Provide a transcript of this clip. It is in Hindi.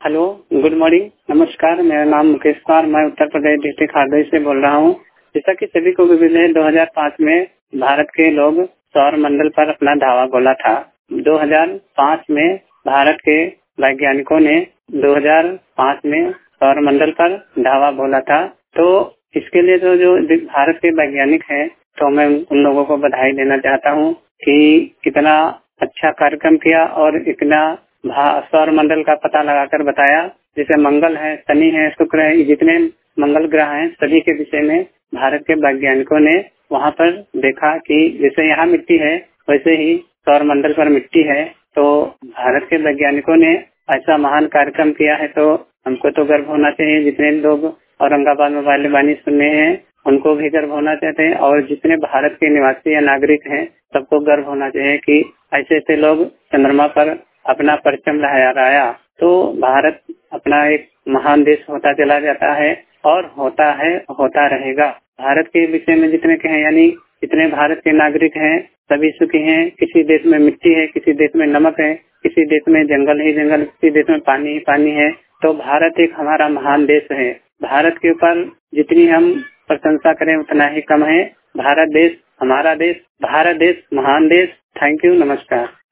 हेलो, गुड मॉर्निंग, नमस्कार। मेरा नाम मुकेश कुमार, मैं उत्तर प्रदेश डिस्ट्रिक्ट हरदोई से बोल रहा हूँ। जैसा कि सभी को भी विदित है, 2005 में भारत के लोग सौर मंडल पर अपना धावा बोला था। 2005 में भारत के वैज्ञानिकों ने 2005 में सौर मंडल पर धावा बोला था। तो इसके लिए तो जो भारत के वैज्ञानिक हैं, तो मैं उन लोगों को बधाई देना चाहता हूँ कि कितना अच्छा कार्यक्रम किया और इतना सौर मंडल का पता लगाकर बताया। जैसे मंगल है, शनि है, शुक्र है, जितने मंगल ग्रह हैं, सभी के विषय में भारत के वैज्ञानिकों ने वहाँ पर देखा कि जैसे यहाँ मिट्टी है वैसे ही सौर मंडल पर मिट्टी है। तो भारत के वैज्ञानिकों ने ऐसा महान कार्यक्रम किया है, तो हमको तो गर्व होना चाहिए। जितने लोग औरंगाबाद में वाणी सुनने हैं उनको भी गर्व होना चाहिए, और जितने भारत के निवासी या नागरिक हैं सबको गर्व होना चाहिए कि ऐसे ऐसे लोग चंद्रमा पर अपना परचम लहराया। तो भारत अपना एक महान देश होता चला जाता है और होता है, होता रहेगा। भारत के विषय में जितने कहें, यानी जितने भारत के नागरिक हैं सभी सुखी हैं। किसी देश में मिट्टी है, किसी देश में नमक है, किसी देश में जंगल ही जंगल, किसी देश में पानी ही पानी है। तो भारत एक हमारा महान देश है। भारत के ऊपर जितनी हम प्रशंसा करें उतना ही कम है। भारत देश हमारा देश, भारत देश महान देश। थैंक यू, नमस्कार।